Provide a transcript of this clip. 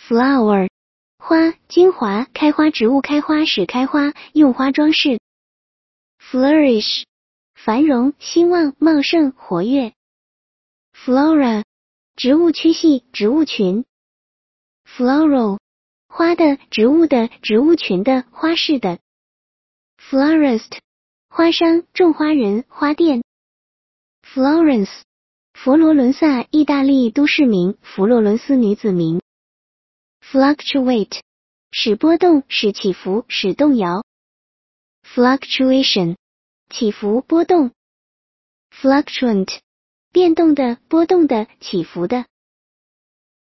flower 花，精华，开花植物，开花使开花，用花装饰。flourish 繁荣，兴旺，茂盛，活跃。flora 植物区系，植物群。floral 花的，植物的，植物群的，花式的。florist 花商，种花人，花店。Florence 佛罗伦萨，意大利都市名，佛罗伦斯女子名。Fluctuate 使波动，使起伏，使动摇。Fluctuation 起伏，波动。Fluctuant 变动的，波动的，起伏的。